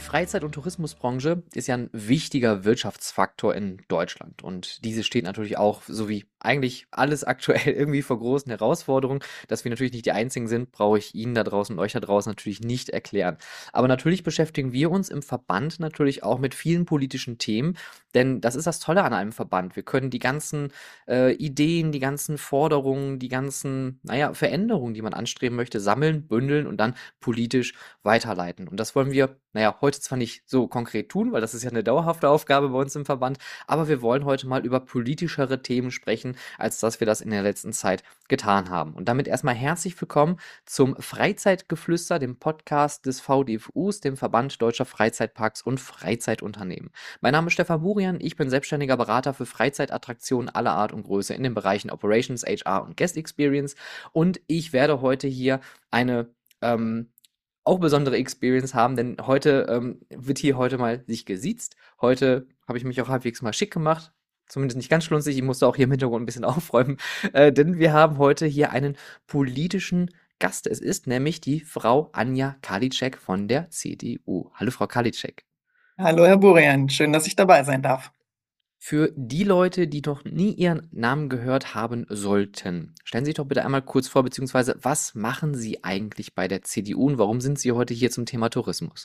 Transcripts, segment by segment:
Freizeit- und Tourismusbranche ist ja ein wichtiger Wirtschaftsfaktor in Deutschland und diese steht natürlich auch, so wie eigentlich alles aktuell irgendwie vor großen Herausforderungen. Dass wir natürlich nicht die Einzigen sind, brauche ich Ihnen da draußen und euch da draußen natürlich nicht erklären. Aber natürlich beschäftigen wir uns im Verband natürlich auch mit vielen politischen Themen, denn das ist das Tolle an einem Verband. Wir können die ganzen Ideen, die ganzen Forderungen, die ganzen, naja, Veränderungen, die man anstreben möchte, sammeln, bündeln und dann politisch weiterleiten. Und das wollen wir, naja, heute zwar nicht so konkret tun, weil das ist ja eine dauerhafte Aufgabe bei uns im Verband, aber wir wollen heute mal über politischere Themen sprechen, als dass wir das in der letzten Zeit getan haben. Und damit erstmal herzlich willkommen zum Freizeitgeflüster, dem Podcast des VDFUs, dem Verband Deutscher Freizeitparks und Freizeitunternehmen. Mein Name ist Stefan Burian, ich bin selbstständiger Berater für Freizeitattraktionen aller Art und Größe in den Bereichen Operations, HR und Guest Experience und ich werde heute hier eine auch besondere Experience haben, denn heute wird hier heute mal sich gesiezt. Heute habe ich mich auch halbwegs mal schick gemacht. Zumindest nicht ganz schlunzig, ich musste auch hier im Hintergrund ein bisschen aufräumen, denn wir haben heute hier einen politischen Gast. Es ist nämlich die Frau Anja Karliczek von der CDU. Hallo, Frau Karliczek. Hallo, Herr Burian, schön, dass ich dabei sein darf. Für die Leute, die noch nie Ihren Namen gehört haben sollten, stellen Sie sich doch bitte einmal kurz vor, beziehungsweise was machen Sie eigentlich bei der CDU und warum sind Sie heute hier zum Thema Tourismus?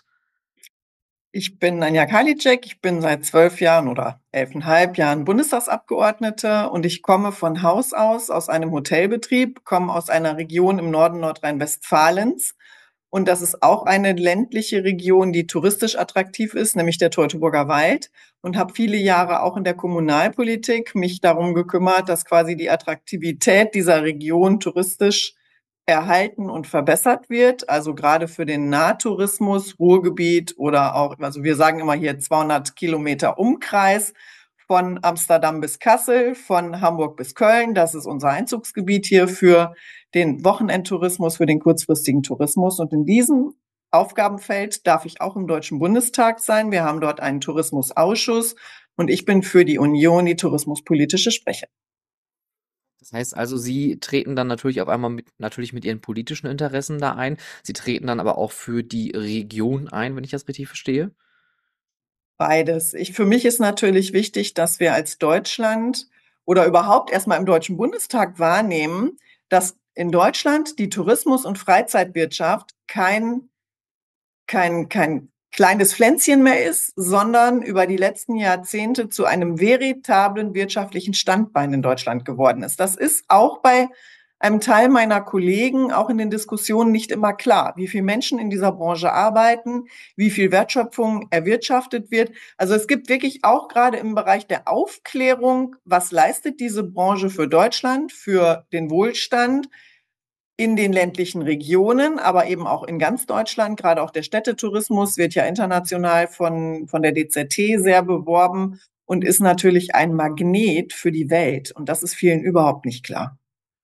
Ich bin Anja Karliczek, ich bin seit 12 Jahren oder 11,5 Jahren Bundestagsabgeordnete und ich komme von Haus aus einem Hotelbetrieb, komme aus einer Region im Norden Nordrhein-Westfalens. Und das ist auch eine ländliche Region, die touristisch attraktiv ist, nämlich der Teutoburger Wald. Und habe viele Jahre auch in der Kommunalpolitik mich darum gekümmert, dass quasi die Attraktivität dieser Region touristisch erhalten und verbessert wird. Also gerade für den Nahtourismus, Ruhrgebiet oder auch, also wir sagen immer hier 200 Kilometer Umkreis von Amsterdam bis Kassel, von Hamburg bis Köln. Das ist unser Einzugsgebiet hier für den Wochenendtourismus, für den kurzfristigen Tourismus. Und in diesem Aufgabenfeld darf ich auch im Deutschen Bundestag sein. Wir haben dort einen Tourismusausschuss und ich bin für die Union die tourismuspolitische Sprecherin. Das heißt also, Sie treten dann natürlich auf einmal natürlich mit Ihren politischen Interessen da ein. Sie treten dann aber auch für die Region ein, wenn ich das richtig verstehe? Beides. Für mich ist natürlich wichtig, dass wir als Deutschland oder überhaupt erstmal im Deutschen Bundestag wahrnehmen, dass in Deutschland die Tourismus- und Freizeitwirtschaft kein kleines Pflänzchen mehr ist, sondern über die letzten Jahrzehnte zu einem veritablen wirtschaftlichen Standbein in Deutschland geworden ist. Das ist auch bei einem Teil meiner Kollegen auch in den Diskussionen nicht immer klar, wie viele Menschen in dieser Branche arbeiten, wie viel Wertschöpfung erwirtschaftet wird. Also es gibt wirklich auch gerade im Bereich der Aufklärung, was leistet diese Branche für Deutschland, für den Wohlstand, in den ländlichen Regionen, aber eben auch in ganz Deutschland. Gerade auch der Städtetourismus wird ja international von der DZT sehr beworben und ist natürlich ein Magnet für die Welt. Und das ist vielen überhaupt nicht klar.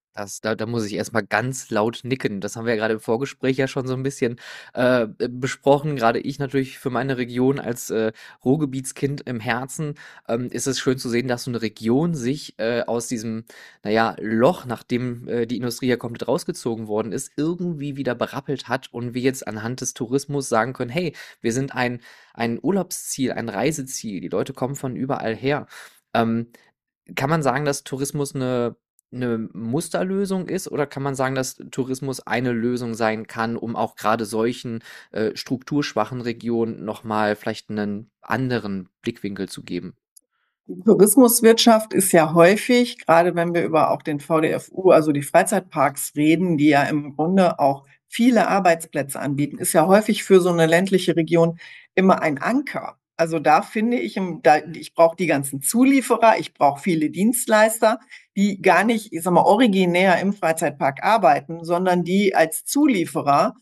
Da muss ich erst mal ganz laut nicken. Das haben wir ja gerade im Vorgespräch ja schon so ein bisschen, besprochen. Gerade ich natürlich für meine Region als, Ruhrgebietskind im Herzen, ist es schön zu sehen, dass so eine Region sich, aus diesem, naja, Loch, nachdem, die Industrie ja komplett rausgezogen worden ist, irgendwie wieder berappelt hat und wir jetzt anhand des Tourismus sagen können: „Hey, wir sind ein Urlaubsziel, ein Reiseziel. Die Leute kommen von überall her.“ Ähm, Kann man sagen, dass Tourismus eine Musterlösung ist oder kann man sagen, dass Tourismus eine Lösung sein kann, um auch gerade solchen, strukturschwachen Regionen noch mal vielleicht einen anderen Blickwinkel zu geben? Die Tourismuswirtschaft ist ja häufig, gerade wenn wir über auch den VDFU, also die Freizeitparks reden, die ja im Grunde auch viele Arbeitsplätze anbieten, ist ja häufig für so eine ländliche Region immer ein Anker. Also da finde ich, ich brauche die ganzen Zulieferer, ich brauche viele Dienstleister, die gar nicht, ich sag mal, originär im Freizeitpark arbeiten, sondern die als Zulieferer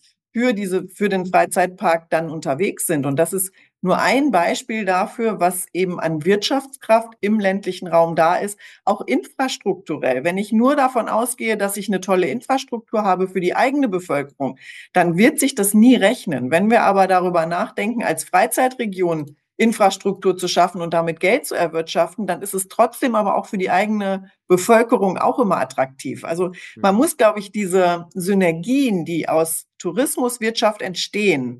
für den Freizeitpark dann unterwegs sind. Und das ist nur ein Beispiel dafür, was eben an Wirtschaftskraft im ländlichen Raum da ist, auch infrastrukturell. Wenn ich nur davon ausgehe, dass ich eine tolle Infrastruktur habe für die eigene Bevölkerung, dann wird sich das nie rechnen. Wenn wir aber darüber nachdenken, als Freizeitregion Infrastruktur zu schaffen und damit Geld zu erwirtschaften, dann ist es trotzdem aber auch für die eigene Bevölkerung auch immer attraktiv. Also man Mhm. muss, glaube ich, diese Synergien, die aus Tourismuswirtschaft entstehen,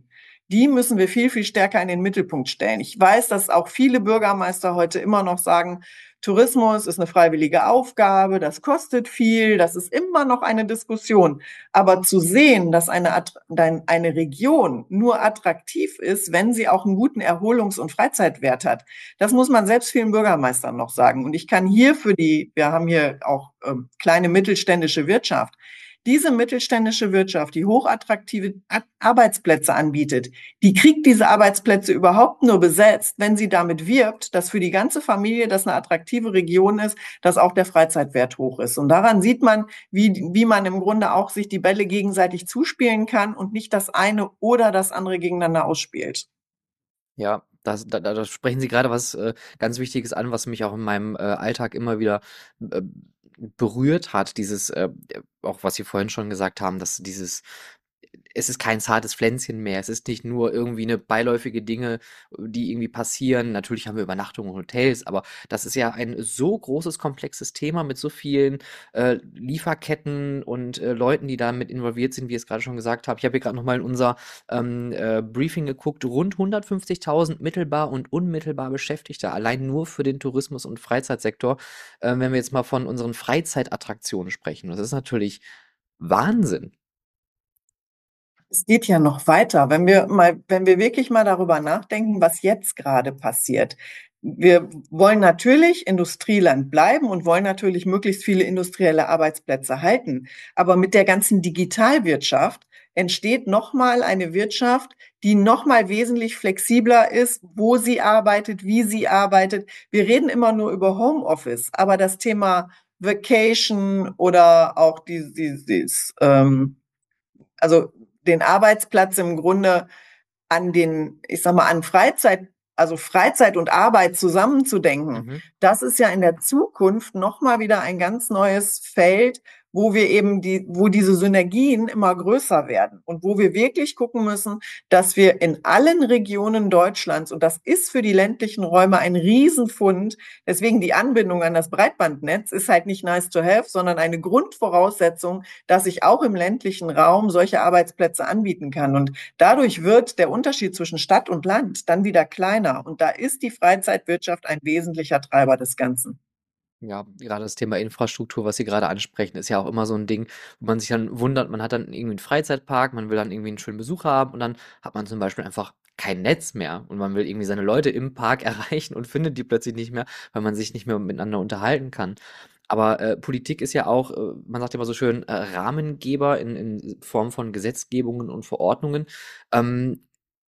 die müssen wir viel, viel stärker in den Mittelpunkt stellen. Ich weiß, dass auch viele Bürgermeister heute immer noch sagen, Tourismus ist eine freiwillige Aufgabe, das kostet viel, das ist immer noch eine Diskussion. Aber zu sehen, dass eine Region nur attraktiv ist, wenn sie auch einen guten Erholungs- und Freizeitwert hat, das muss man selbst vielen Bürgermeistern noch sagen. Und ich kann hier wir haben hier auch kleine mittelständische Wirtschaft, diese mittelständische Wirtschaft, die hochattraktive Arbeitsplätze anbietet, die kriegt diese Arbeitsplätze überhaupt nur besetzt, wenn sie damit wirbt, dass für die ganze Familie das eine attraktive Region ist, dass auch der Freizeitwert hoch ist. Und daran sieht man, wie man im Grunde auch sich die Bälle gegenseitig zuspielen kann und nicht das eine oder das andere gegeneinander ausspielt. Ja, da sprechen Sie gerade was ganz Wichtiges an, was mich auch in meinem Alltag immer wieder äh, berührt hat. Auch was Sie vorhin schon gesagt haben, dass es ist kein zartes Pflänzchen mehr. Es ist nicht nur irgendwie eine beiläufige Dinge, die irgendwie passieren. Natürlich haben wir Übernachtungen und Hotels, aber das ist ja ein so großes, komplexes Thema mit so vielen Lieferketten und Leuten, die damit involviert sind, wie ich es gerade schon gesagt habe. Ich habe hier gerade noch mal in unser Briefing geguckt. Rund 150.000 mittelbar und unmittelbar Beschäftigte, allein nur für den Tourismus- und Freizeitsektor. Wenn wir jetzt mal von unseren Freizeitattraktionen sprechen. Das ist natürlich Wahnsinn. Es geht ja noch weiter. Wenn wir wirklich mal darüber nachdenken, was jetzt gerade passiert. Wir wollen natürlich Industrieland bleiben und wollen natürlich möglichst viele industrielle Arbeitsplätze halten. Aber mit der ganzen Digitalwirtschaft entsteht nochmal eine Wirtschaft, die nochmal wesentlich flexibler ist, wo sie arbeitet, wie sie arbeitet. Wir reden immer nur über Homeoffice, aber das Thema Vacation oder auch also den Arbeitsplatz im Grunde ich sag mal, an also Freizeit und Arbeit zusammenzudenken. Mhm. Das ist ja in der Zukunft nochmal wieder ein ganz neues Feld, wo diese Synergien immer größer werden und wo wir wirklich gucken müssen, dass wir in allen Regionen Deutschlands, und das ist für die ländlichen Räume ein Riesenfund, deswegen die Anbindung an das Breitbandnetz ist halt nicht nice to have, sondern eine Grundvoraussetzung, dass ich auch im ländlichen Raum solche Arbeitsplätze anbieten kann. Und dadurch wird der Unterschied zwischen Stadt und Land dann wieder kleiner. Und da ist die Freizeitwirtschaft ein wesentlicher Treiber des Ganzen. Ja, gerade das Thema Infrastruktur, was Sie gerade ansprechen, ist ja auch immer so ein Ding, wo man sich dann wundert, man hat dann irgendwie einen Freizeitpark, man will dann irgendwie einen schönen Besuch haben und dann hat man zum Beispiel einfach kein Netz mehr und man will irgendwie seine Leute im Park erreichen und findet die plötzlich nicht mehr, weil man sich nicht mehr miteinander unterhalten kann. Aber Politik ist ja auch, man sagt ja immer so schön, Rahmengeber in Form von Gesetzgebungen und Verordnungen. Ähm,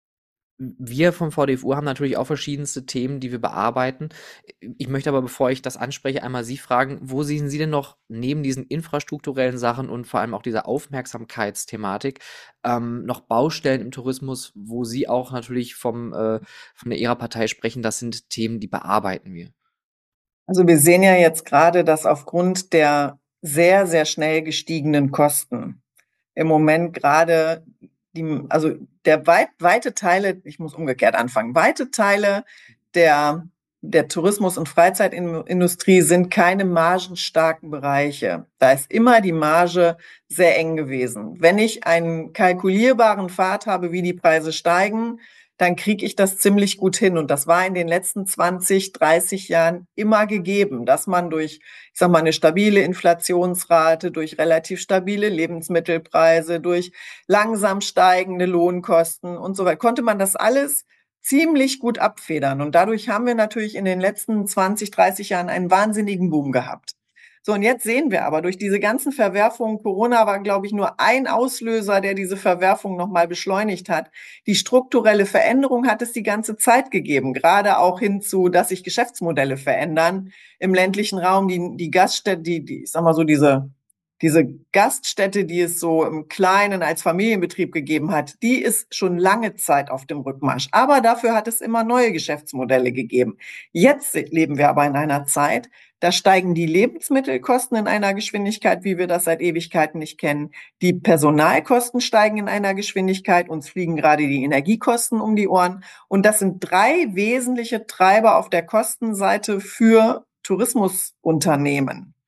Wir vom VDFU haben natürlich auch verschiedenste Themen, die wir bearbeiten. Ich möchte aber, bevor ich das anspreche, einmal Sie fragen, wo sehen Sie denn noch neben diesen infrastrukturellen Sachen und vor allem auch dieser Aufmerksamkeitsthematik noch Baustellen im Tourismus, wo Sie auch natürlich von Ihrer Partei sprechen, das sind Themen, die bearbeiten wir. Also wir sehen ja jetzt gerade, dass aufgrund der sehr, sehr schnell gestiegenen Kosten im Moment gerade also weite Teile, ich muss umgekehrt anfangen, weite Teile der, der Tourismus- und Freizeitindustrie sind keine margenstarken Bereiche. Da ist immer die Marge sehr eng gewesen. Wenn ich einen kalkulierbaren Pfad habe, wie die Preise steigen, dann kriege ich das ziemlich gut hin. Und das war in den letzten 20, 30 Jahren immer gegeben, dass man durch, ich sag mal, eine stabile Inflationsrate, durch relativ stabile Lebensmittelpreise, durch langsam steigende Lohnkosten und so weiter, konnte man das alles ziemlich gut abfedern. Und dadurch haben wir natürlich in den letzten 20, 30 Jahren einen wahnsinnigen Boom gehabt. So, und jetzt sehen wir aber durch diese ganzen Verwerfungen, Corona war, glaube ich, nur ein Auslöser, der diese Verwerfung nochmal beschleunigt hat. Die strukturelle Veränderung hat es die ganze Zeit gegeben, gerade auch hinzu, dass sich Geschäftsmodelle verändern im ländlichen Raum, die Gaststätte, ich sag mal so, diese Gaststätte, die es so im Kleinen als Familienbetrieb gegeben hat, die ist schon lange Zeit auf dem Rückmarsch. Aber dafür hat es immer neue Geschäftsmodelle gegeben. Jetzt leben wir aber in einer Zeit, da steigen die Lebensmittelkosten in einer Geschwindigkeit, wie wir das seit Ewigkeiten nicht kennen. Die Personalkosten steigen in einer Geschwindigkeit. Uns fliegen gerade die Energiekosten um die Ohren. Und das sind drei wesentliche Treiber auf der Kostenseite für Tourismusunternehmen.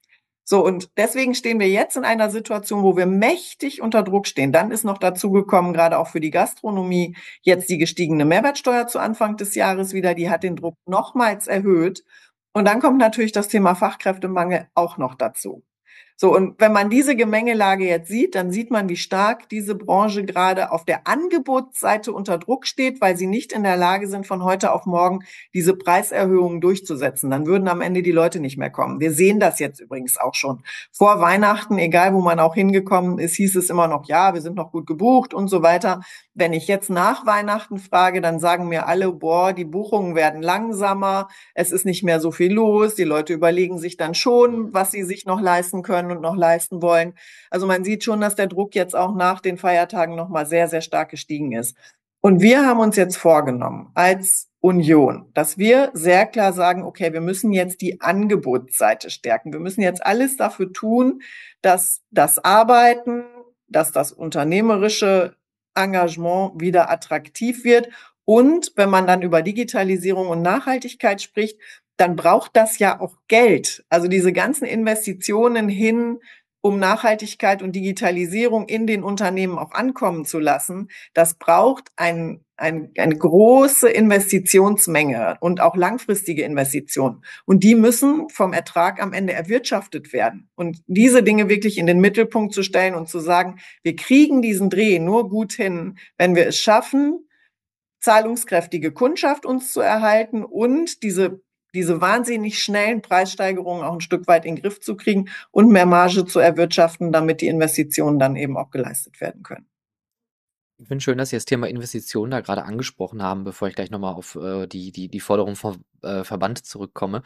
So, und deswegen stehen wir jetzt in einer Situation, wo wir mächtig unter Druck stehen. Dann ist noch dazu gekommen, gerade auch für die Gastronomie, jetzt die gestiegene Mehrwertsteuer zu Anfang des Jahres wieder. Die hat den Druck nochmals erhöht. Und dann kommt natürlich das Thema Fachkräftemangel auch noch dazu. So, und wenn man diese Gemengelage jetzt sieht, dann sieht man, wie stark diese Branche gerade auf der Angebotsseite unter Druck steht, weil sie nicht in der Lage sind, von heute auf morgen diese Preiserhöhungen durchzusetzen. Dann würden am Ende die Leute nicht mehr kommen. Wir sehen das jetzt übrigens auch schon. Vor Weihnachten, egal wo man auch hingekommen ist, hieß es immer noch, ja, wir sind noch gut gebucht und so weiter. Wenn ich jetzt nach Weihnachten frage, dann sagen mir alle, boah, die Buchungen werden langsamer, es ist nicht mehr so viel los, die Leute überlegen sich dann schon, was sie sich noch leisten können und noch leisten wollen. Also man sieht schon, dass der Druck jetzt auch nach den Feiertagen nochmal sehr, sehr stark gestiegen ist. Und wir haben uns jetzt vorgenommen, als Union, dass wir sehr klar sagen, okay, wir müssen jetzt die Angebotsseite stärken. Wir müssen jetzt alles dafür tun, dass das Arbeiten, dass das unternehmerische Engagement wieder attraktiv wird. Und wenn man dann über Digitalisierung und Nachhaltigkeit spricht, dann braucht das ja auch Geld. Also diese ganzen Investitionen hin, um Nachhaltigkeit und Digitalisierung in den Unternehmen auch ankommen zu lassen, das braucht eine große Investitionsmenge und auch langfristige Investitionen. Und die müssen vom Ertrag am Ende erwirtschaftet werden. Und diese Dinge wirklich in den Mittelpunkt zu stellen und zu sagen, wir kriegen diesen Dreh nur gut hin, wenn wir es schaffen, zahlungskräftige Kundschaft uns zu erhalten und diese wahnsinnig schnellen Preissteigerungen auch ein Stück weit in den Griff zu kriegen und mehr Marge zu erwirtschaften, damit die Investitionen dann eben auch geleistet werden können. Ich finde schön, dass Sie das Thema Investitionen da gerade angesprochen haben, bevor ich gleich nochmal auf die Forderung vom Verband zurückkomme.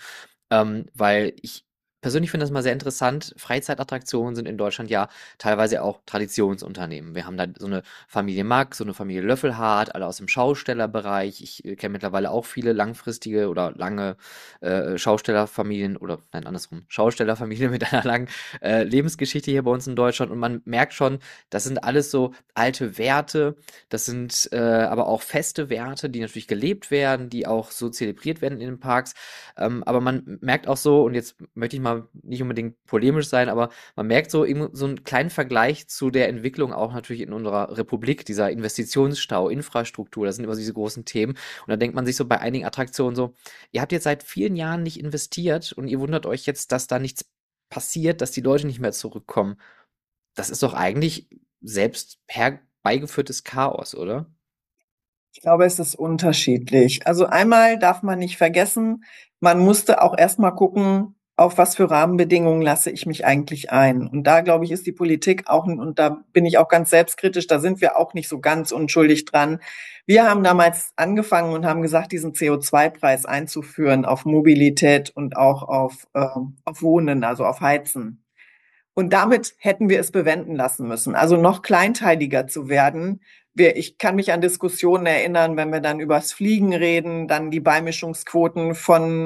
Weil ich persönlich finde das mal sehr interessant. Freizeitattraktionen sind in Deutschland ja teilweise auch Traditionsunternehmen. Wir haben da so eine Familie Mack, so eine Familie Löffelhardt, alle aus dem Schaustellerbereich. Ich kenne mittlerweile auch viele langfristige oder lange Schaustellerfamilien oder nein, andersrum, Schaustellerfamilien mit einer langen Lebensgeschichte hier bei uns in Deutschland. Und man merkt schon, das sind alles so alte Werte, das sind aber auch feste Werte, die natürlich gelebt werden, die auch so zelebriert werden in den Parks. Aber man merkt auch so, und jetzt möchte ich mal nicht unbedingt polemisch sein, aber man merkt so eben so einen kleinen Vergleich zu der Entwicklung auch natürlich in unserer Republik, dieser Investitionsstau, Infrastruktur, das sind immer so diese großen Themen. Und da denkt man sich so bei einigen Attraktionen so, ihr habt jetzt seit vielen Jahren nicht investiert und ihr wundert euch jetzt, dass da nichts passiert, dass die Leute nicht mehr zurückkommen. Das ist doch eigentlich selbst herbeigeführtes Chaos, oder? Ich glaube, es ist unterschiedlich. Also einmal darf man nicht vergessen, man musste auch erstmal gucken, auf was für Rahmenbedingungen lasse ich mich eigentlich ein. Und da, glaube ich, ist die Politik auch, und da bin ich auch ganz selbstkritisch, da sind wir auch nicht so ganz unschuldig dran. Wir haben damals angefangen und haben gesagt, diesen CO2-Preis einzuführen auf Mobilität und auch auf Wohnen, also auf Heizen. Und damit hätten wir es bewenden lassen müssen, also noch kleinteiliger zu werden. Ich kann mich an Diskussionen erinnern, wenn wir dann übers Fliegen reden, dann die Beimischungsquoten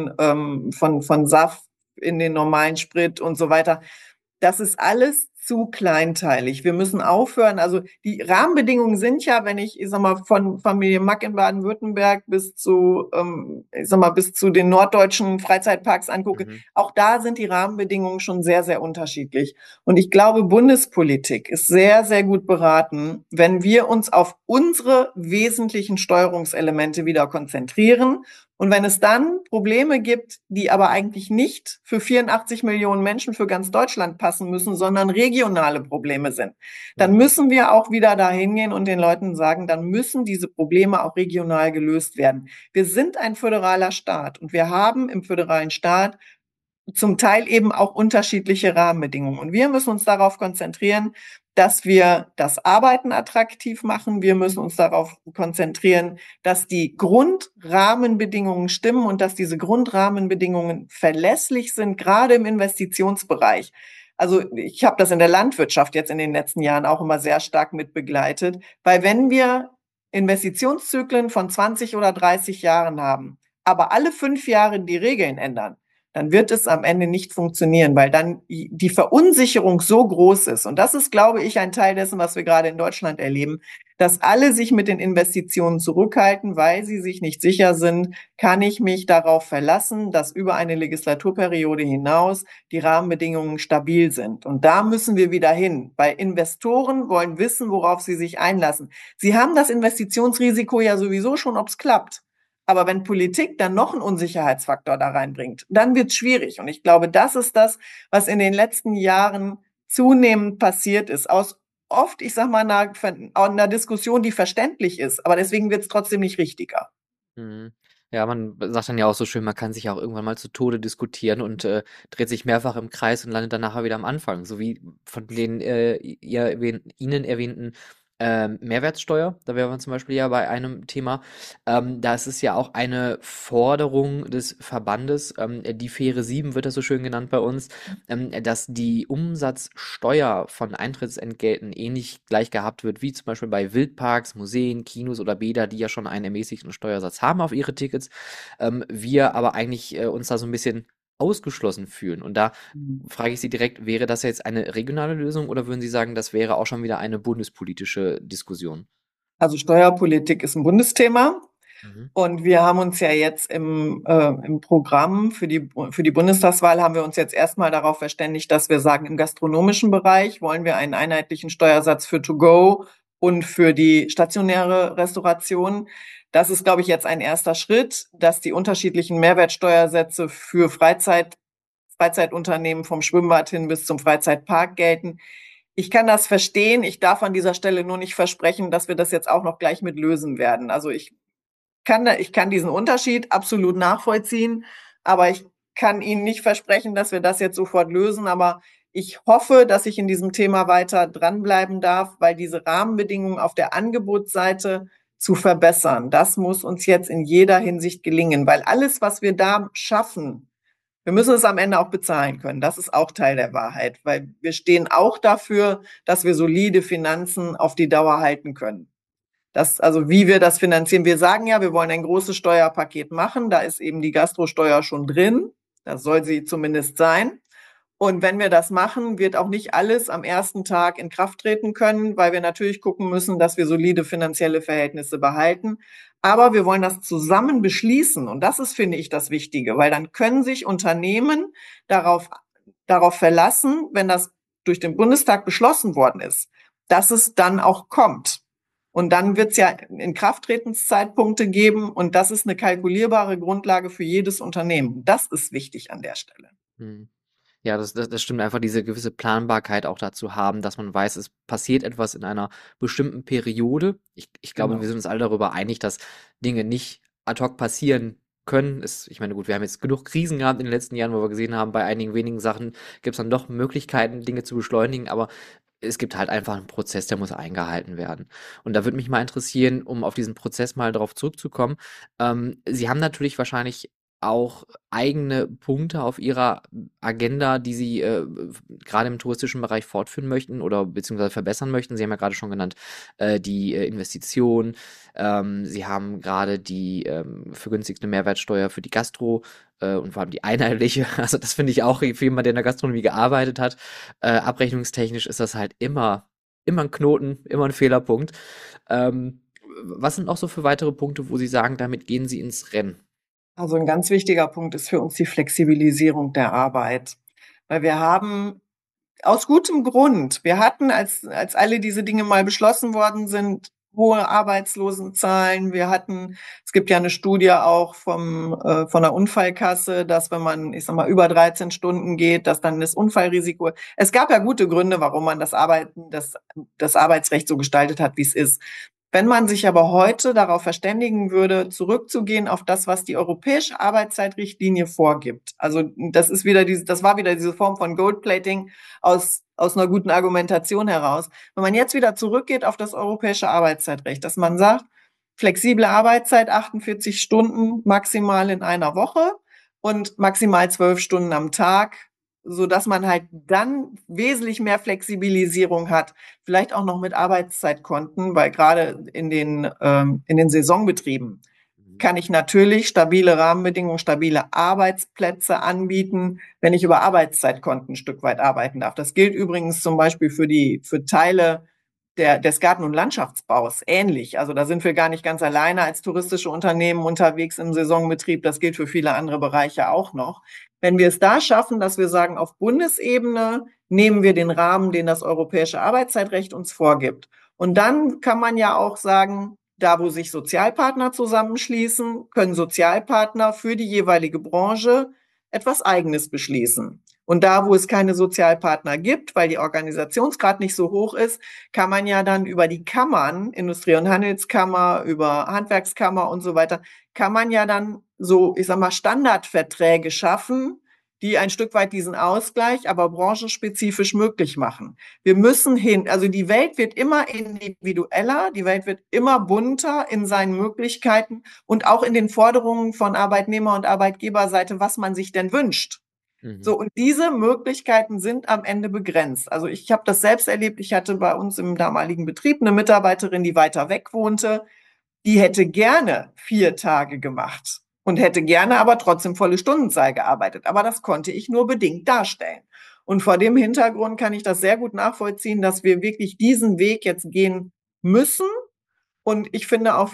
von SAF in den normalen Sprit und so weiter. Das ist alles zu kleinteilig. Wir müssen aufhören. Also die Rahmenbedingungen sind ja, wenn ich sag mal, von Familie Mack in Baden-Württemberg bis zu den norddeutschen Freizeitparks angucke, Mhm. auch da sind die Rahmenbedingungen schon sehr, sehr unterschiedlich. Und ich glaube, Bundespolitik ist sehr, sehr gut beraten, wenn wir uns auf unsere wesentlichen Steuerungselemente wieder konzentrieren. Und wenn es dann Probleme gibt, die aber eigentlich nicht für 84 Millionen Menschen für ganz Deutschland passen müssen, sondern regionale Probleme sind, dann Mhm. müssen wir auch wieder dahin gehen und den Leuten sagen, dann müssen diese Probleme auch regional gelöst werden. Wir sind ein föderaler Staat und wir haben im föderalen Staat zum Teil eben auch unterschiedliche Rahmenbedingungen. Und wir müssen uns darauf konzentrieren, dass wir das Arbeiten attraktiv machen. Wir müssen uns darauf konzentrieren, dass die Grundrahmenbedingungen stimmen und dass diese Grundrahmenbedingungen verlässlich sind, gerade im Investitionsbereich. Also ich habe das in der Landwirtschaft jetzt in den letzten Jahren auch immer sehr stark mit begleitet, weil wenn wir Investitionszyklen von 20 oder 30 Jahren haben, aber alle 5 Jahre die Regeln ändern, dann wird es am Ende nicht funktionieren, weil dann die Verunsicherung so groß ist. Und das ist, glaube ich, ein Teil dessen, was wir gerade in Deutschland erleben, dass alle sich mit den Investitionen zurückhalten, weil sie sich nicht sicher sind, kann ich mich darauf verlassen, dass über eine Legislaturperiode hinaus die Rahmenbedingungen stabil sind. Und da müssen wir wieder hin, weil Investoren wollen wissen, worauf sie sich einlassen. Sie haben das Investitionsrisiko ja sowieso schon, ob es klappt. Aber wenn Politik dann noch einen Unsicherheitsfaktor da reinbringt, dann wird es schwierig. Und ich glaube, das ist das, was in den letzten Jahren zunehmend passiert ist. Aus oft, ich sag mal, einer Diskussion, die verständlich ist, aber deswegen wird es trotzdem nicht richtiger. Mhm. Ja, man sagt dann ja auch so schön, man kann sich auch irgendwann mal zu Tode diskutieren und dreht sich mehrfach im Kreis und landet dann nachher wieder am Anfang. So wie von den Ihnen erwähnten Mehrwertsteuer. Da wären wir zum Beispiel ja bei einem Thema. Da ist es ja auch eine Forderung des Verbandes, die Fähre 7 wird das so schön genannt bei uns, dass die Umsatzsteuer von Eintrittsentgelten ähnlich gleich gehabt wird, wie zum Beispiel bei Wildparks, Museen, Kinos oder Bäder, die ja schon einen ermäßigten Steuersatz haben auf ihre Tickets. Wir aber eigentlich uns da so ein bisschen ausgeschlossen fühlen. Und da frage ich Sie direkt, wäre das jetzt eine regionale Lösung oder würden Sie sagen, das wäre auch schon wieder eine bundespolitische Diskussion? Also Steuerpolitik ist ein Bundesthema. Mhm. Und wir haben uns ja jetzt im Programm für die Bundestagswahl haben wir uns jetzt erstmal darauf verständigt, dass wir sagen, im gastronomischen Bereich wollen wir einen einheitlichen Steuersatz für To-Go und für die stationäre Restauration. Das ist, glaube ich, jetzt ein erster Schritt, dass die unterschiedlichen Mehrwertsteuersätze für Freizeitunternehmen vom Schwimmbad hin bis zum Freizeitpark gelten. Ich kann das verstehen. Ich darf an dieser Stelle nur nicht versprechen, dass wir das jetzt auch noch gleich mit lösen werden. Also ich kann diesen Unterschied absolut nachvollziehen, aber ich kann Ihnen nicht versprechen, dass wir das jetzt sofort lösen. Aber ich hoffe, dass ich in diesem Thema weiter dranbleiben darf, weil diese Rahmenbedingungen auf der Angebotsseite zu verbessern, das muss uns jetzt in jeder Hinsicht gelingen, weil alles, was wir da schaffen, wir müssen es am Ende auch bezahlen können. Das ist auch Teil der Wahrheit, weil wir stehen auch dafür, dass wir solide Finanzen auf die Dauer halten können. Also wie wir das finanzieren. Wir sagen ja, wir wollen ein großes Steuerpaket machen. Da ist eben die Gastrosteuer schon drin. Das soll sie zumindest sein. Und wenn wir das machen, wird auch nicht alles am ersten Tag in Kraft treten können, weil wir natürlich gucken müssen, dass wir solide finanzielle Verhältnisse behalten. Aber wir wollen das zusammen beschließen. Und das ist, finde ich, das Wichtige, weil dann können sich Unternehmen darauf, darauf verlassen, wenn das durch den Bundestag beschlossen worden ist, dass es dann auch kommt. Und dann wird es ja Inkrafttretenszeitpunkte geben und das ist eine kalkulierbare Grundlage für jedes Unternehmen. Das ist wichtig an der Stelle. Mhm. Ja, das stimmt einfach, diese gewisse Planbarkeit auch dazu haben, dass man weiß, es passiert etwas in einer bestimmten Periode. Ich glaube, wir Genau. sind uns alle darüber einig, dass Dinge nicht ad hoc passieren können. Ich meine, gut, wir haben jetzt genug Krisen gehabt in den letzten Jahren, wo wir gesehen haben, bei einigen wenigen Sachen gibt es dann doch Möglichkeiten, Dinge zu beschleunigen, aber es gibt halt einfach einen Prozess, der muss eingehalten werden. Und da würde mich mal interessieren, um auf diesen Prozess mal drauf zurückzukommen. Sie haben natürlich wahrscheinlich auch eigene Punkte auf Ihrer Agenda, die Sie gerade im touristischen Bereich fortführen möchten oder beziehungsweise verbessern möchten. Sie haben ja gerade schon genannt, die Investition. Sie haben gerade die vergünstigte Mehrwertsteuer für die Gastro und vor allem die einheitliche. Also das finde ich auch für jemanden, der in der Gastronomie gearbeitet hat. Abrechnungstechnisch ist das halt immer ein Knoten, immer ein Fehlerpunkt. Was sind noch so für weitere Punkte, wo Sie sagen, damit gehen Sie ins Rennen? Also ein ganz wichtiger Punkt ist für uns die Flexibilisierung der Arbeit. Weil wir haben aus gutem Grund, wir hatten, als alle diese Dinge mal beschlossen worden sind, hohe Arbeitslosenzahlen. Es gibt ja eine Studie auch von der Unfallkasse, dass wenn man, ich sag mal, über 13 Stunden geht, dass dann das Unfallrisiko, es gab ja gute Gründe, warum man das Arbeitsrecht so gestaltet hat, wie es ist. Wenn man sich aber heute darauf verständigen würde, zurückzugehen auf das, was die europäische Arbeitszeitrichtlinie vorgibt. Also das war wieder diese Form von Goldplating aus einer guten Argumentation heraus. Wenn man jetzt wieder zurückgeht auf das europäische Arbeitszeitrecht, dass man sagt, flexible Arbeitszeit, 48 Stunden maximal in einer Woche und maximal 12 Stunden am Tag, so dass man halt dann wesentlich mehr Flexibilisierung hat. Vielleicht auch noch mit Arbeitszeitkonten, weil gerade in den Saisonbetrieben kann ich natürlich stabile Rahmenbedingungen, stabile Arbeitsplätze anbieten, wenn ich über Arbeitszeitkonten ein Stück weit arbeiten darf. Das gilt übrigens zum Beispiel für Teile des Garten- und Landschaftsbaus ähnlich. Also da sind wir gar nicht ganz alleine als touristische Unternehmen unterwegs im Saisonbetrieb. Das gilt für viele andere Bereiche auch noch. Wenn wir es da schaffen, dass wir sagen, auf Bundesebene nehmen wir den Rahmen, den das europäische Arbeitszeitrecht uns vorgibt. Und dann kann man ja auch sagen, da wo sich Sozialpartner zusammenschließen, können Sozialpartner für die jeweilige Branche etwas Eigenes beschließen. Und da, wo es keine Sozialpartner gibt, weil die Organisationsgrad nicht so hoch ist, kann man ja dann über die Kammern, Industrie- und Handelskammer, über Handwerkskammer und so weiter, kann man ja dann so, ich sag mal, Standardverträge schaffen, die ein Stück weit diesen Ausgleich, aber branchenspezifisch möglich machen. Wir müssen hin, also die Welt wird immer individueller, die Welt wird immer bunter in seinen Möglichkeiten und auch in den Forderungen von Arbeitnehmer- und Arbeitgeberseite, was man sich denn wünscht. Mhm. So, und diese Möglichkeiten sind am Ende begrenzt. Also ich habe das selbst erlebt. Ich hatte bei uns im damaligen Betrieb eine Mitarbeiterin, die weiter weg wohnte. Die hätte gerne 4 Tage gemacht und hätte gerne aber trotzdem volle Stundenzahl gearbeitet. Aber das konnte ich nur bedingt darstellen. Und vor dem Hintergrund kann ich das sehr gut nachvollziehen, dass wir wirklich diesen Weg jetzt gehen müssen. Und ich finde auch,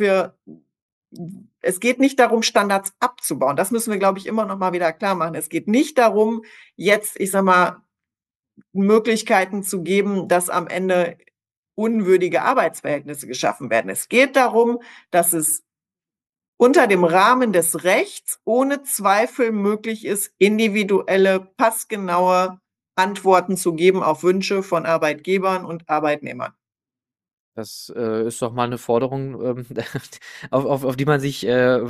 es geht nicht darum, Standards abzubauen. Das müssen wir, glaube ich, immer noch mal wieder klar machen. Es geht nicht darum, jetzt, ich sag mal, Möglichkeiten zu geben, dass am Ende unwürdige Arbeitsverhältnisse geschaffen werden. Es geht darum, dass es unter dem Rahmen des Rechts ohne Zweifel möglich ist, individuelle, passgenaue Antworten zu geben auf Wünsche von Arbeitgebern und Arbeitnehmern. Das ist doch mal eine Forderung, auf die man sich,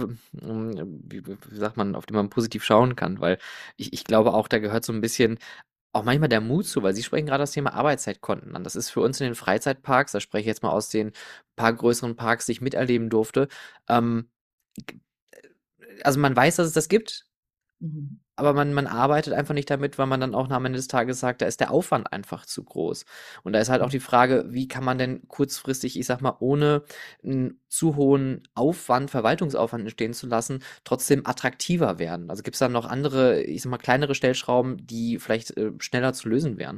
wie sagt man, auf die man positiv schauen kann, weil ich glaube auch, da gehört so ein bisschen auch manchmal der Mut zu, weil Sie sprechen gerade das Thema Arbeitszeitkonten an. Das ist für uns in den Freizeitparks, da spreche ich jetzt mal aus den paar größeren Parks, die ich miterleben durfte, ähm, g also man weiß, dass es das gibt, Mhm. aber man arbeitet einfach nicht damit, weil man dann auch am Ende des Tages sagt, da ist der Aufwand einfach zu groß. Und da ist halt auch die Frage, wie kann man denn kurzfristig, ich sag mal, ohne einen zu hohen Aufwand, Verwaltungsaufwand entstehen zu lassen, trotzdem attraktiver werden? Also gibt es da noch andere, ich sag mal, kleinere Stellschrauben, die vielleicht schneller zu lösen wären?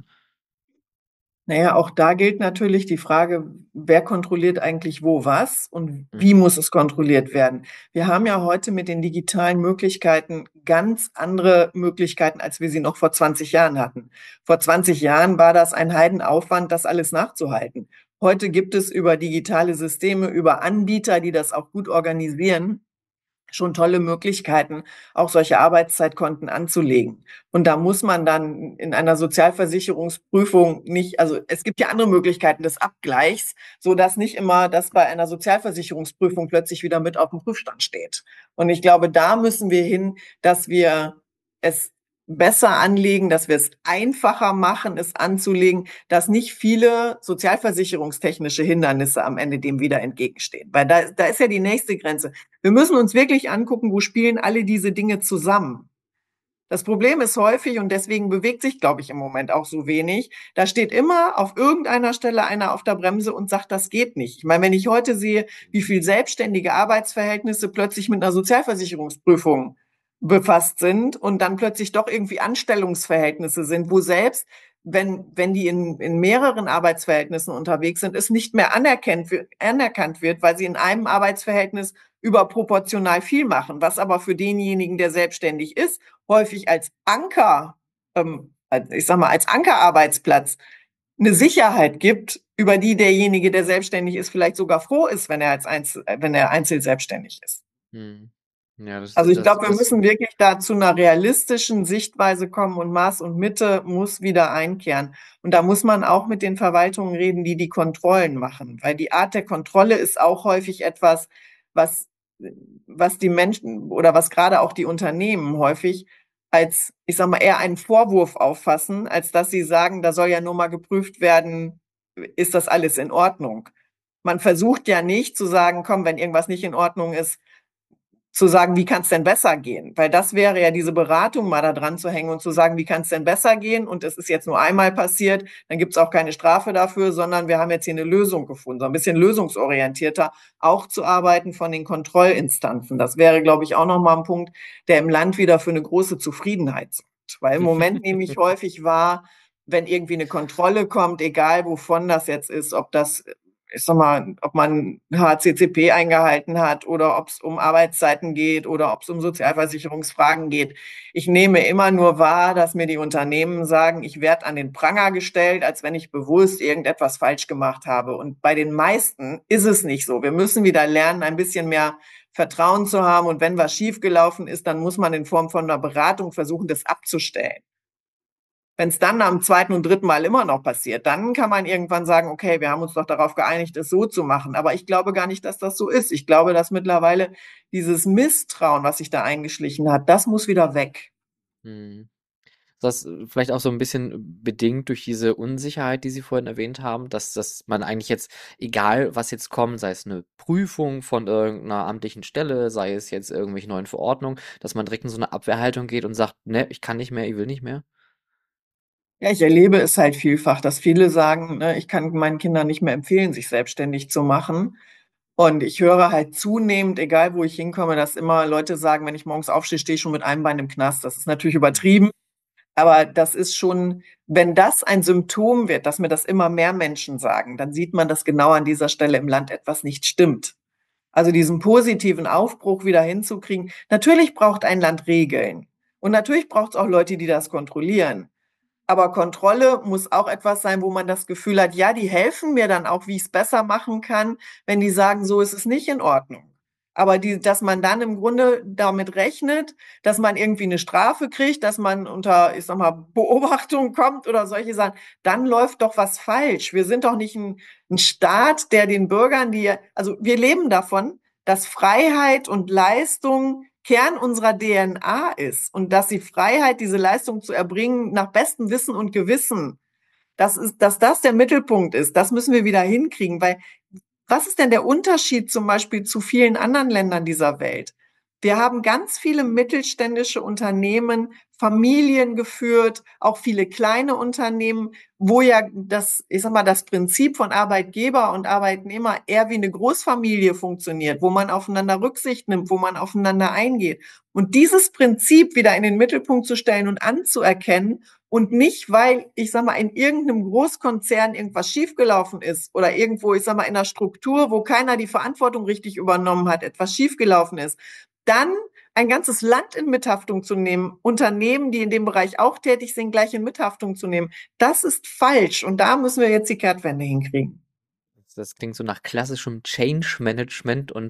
Naja, auch da gilt natürlich die Frage, wer kontrolliert eigentlich wo was und wie Mhm. muss es kontrolliert werden? Wir haben ja heute mit den digitalen Möglichkeiten ganz andere Möglichkeiten, als wir sie noch vor 20 Jahren hatten. Vor 20 Jahren war das ein Heidenaufwand, das alles nachzuhalten. Heute gibt es über digitale Systeme, über Anbieter, die das auch gut organisieren, schon tolle Möglichkeiten, auch solche Arbeitszeitkonten anzulegen. Und da muss man dann in einer Sozialversicherungsprüfung nicht, also es gibt ja andere Möglichkeiten des Abgleichs, so dass nicht immer das bei einer Sozialversicherungsprüfung plötzlich wieder mit auf dem Prüfstand steht. Und ich glaube, da müssen wir hin, dass wir es besser anlegen, dass wir es einfacher machen, es anzulegen, dass nicht viele sozialversicherungstechnische Hindernisse am Ende dem wieder entgegenstehen. Weil da ist ja die nächste Grenze. Wir müssen uns wirklich angucken, wo spielen alle diese Dinge zusammen. Das Problem ist häufig, und deswegen bewegt sich, glaube ich, im Moment auch so wenig, da steht immer auf irgendeiner Stelle einer auf der Bremse und sagt, das geht nicht. Ich meine, wenn ich heute sehe, wie viel selbstständige Arbeitsverhältnisse plötzlich mit einer Sozialversicherungsprüfung befasst sind und dann plötzlich doch irgendwie Anstellungsverhältnisse sind, wo selbst wenn die in mehreren Arbeitsverhältnissen unterwegs sind, es nicht mehr anerkannt wird, weil sie in einem Arbeitsverhältnis überproportional viel machen, was aber für denjenigen, der selbstständig ist, häufig als Anker, ich sag mal, als Ankerarbeitsplatz eine Sicherheit gibt, über die derjenige, der selbstständig ist, vielleicht sogar froh ist, wenn er einzeln selbstständig ist. Mhm. Ja, Also ich glaube, wir müssen wirklich da zu einer realistischen Sichtweise kommen und Maß und Mitte muss wieder einkehren. Und da muss man auch mit den Verwaltungen reden, die die Kontrollen machen, weil die Art der Kontrolle ist auch häufig etwas, was, was die Menschen oder was gerade auch die Unternehmen häufig als, ich sag mal, eher einen Vorwurf auffassen, als dass sie sagen, da soll ja nur mal geprüft werden, ist das alles in Ordnung? Man versucht ja nicht zu sagen, komm, wenn irgendwas nicht in Ordnung ist, zu sagen, wie kann es denn besser gehen? Weil das wäre ja diese Beratung, mal da dran zu hängen und zu sagen, wie kann es denn besser gehen? Und es ist jetzt nur einmal passiert, dann gibt es auch keine Strafe dafür, sondern wir haben jetzt hier eine Lösung gefunden, so ein bisschen lösungsorientierter auch zu arbeiten von den Kontrollinstanzen. Das wäre, glaube ich, auch nochmal ein Punkt, der im Land wieder für eine große Zufriedenheit sorgt. Weil im Moment nehme ich häufig wahr, wenn irgendwie eine Kontrolle kommt, egal wovon das jetzt ist, ob das, ich sag mal, ob man HCCP eingehalten hat oder ob es um Arbeitszeiten geht oder ob es um Sozialversicherungsfragen geht. Ich nehme immer nur wahr, dass mir die Unternehmen sagen, ich werde an den Pranger gestellt, als wenn ich bewusst irgendetwas falsch gemacht habe. Und bei den meisten ist es nicht so. Wir müssen wieder lernen, ein bisschen mehr Vertrauen zu haben. Und wenn was schiefgelaufen ist, dann muss man in Form von einer Beratung versuchen, das abzustellen. Wenn es dann am zweiten und dritten Mal immer noch passiert, dann kann man irgendwann sagen, okay, wir haben uns doch darauf geeinigt, es so zu machen. Aber ich glaube gar nicht, dass das so ist. Ich glaube, dass mittlerweile dieses Misstrauen, was sich da eingeschlichen hat, das muss wieder weg. Mhm. Das vielleicht auch so ein bisschen bedingt durch diese Unsicherheit, die Sie vorhin erwähnt haben, dass man eigentlich jetzt, egal was jetzt kommt, sei es eine Prüfung von irgendeiner amtlichen Stelle, sei es jetzt irgendwelche neuen Verordnungen, dass man direkt in so eine Abwehrhaltung geht und sagt: „Ne, ich kann nicht mehr, ich will nicht mehr?“ Ja, ich erlebe es halt vielfach, dass viele sagen, ne, ich kann meinen Kindern nicht mehr empfehlen, sich selbstständig zu machen. Und ich höre halt zunehmend, egal wo ich hinkomme, dass immer Leute sagen, wenn ich morgens aufstehe, stehe ich schon mit einem Bein im Knast. Das ist natürlich übertrieben. Aber das ist schon, wenn das ein Symptom wird, dass mir das immer mehr Menschen sagen, dann sieht man, dass genau an dieser Stelle im Land etwas nicht stimmt. Also diesen positiven Aufbruch wieder hinzukriegen. Natürlich braucht ein Land Regeln. Und natürlich braucht es auch Leute, die das kontrollieren. Aber Kontrolle muss auch etwas sein, wo man das Gefühl hat, ja, die helfen mir dann auch, wie ich es besser machen kann, wenn die sagen, so ist es nicht in Ordnung. Aber dass man dann im Grunde damit rechnet, dass man irgendwie eine Strafe kriegt, dass man unter, ich sag mal, Beobachtung kommt oder solche Sachen, dann läuft doch was falsch. Wir sind doch nicht ein Staat, der den Bürgern, also wir leben davon, dass Freiheit und Leistung Kern unserer DNA ist und dass die Freiheit, diese Leistung zu erbringen, nach bestem Wissen und Gewissen, dass das der Mittelpunkt ist, das müssen wir wieder hinkriegen, weil was ist denn der Unterschied zum Beispiel zu vielen anderen Ländern dieser Welt? Wir haben ganz viele mittelständische Unternehmen, Familien geführt, auch viele kleine Unternehmen, wo ja ich sag mal, das Prinzip von Arbeitgeber und Arbeitnehmer eher wie eine Großfamilie funktioniert, wo man aufeinander Rücksicht nimmt, wo man aufeinander eingeht. Und dieses Prinzip wieder in den Mittelpunkt zu stellen und anzuerkennen und nicht, weil, ich sag mal, in irgendeinem Großkonzern irgendwas schiefgelaufen ist oder irgendwo, ich sag mal, in einer Struktur, wo keiner die Verantwortung richtig übernommen hat, etwas schiefgelaufen ist, dann ein ganzes Land in Mithaftung zu nehmen, Unternehmen, die in dem Bereich auch tätig sind, gleich in Mithaftung zu nehmen, das ist falsch. Und da müssen wir jetzt die Kehrtwende hinkriegen. Das klingt so nach klassischem Change Management und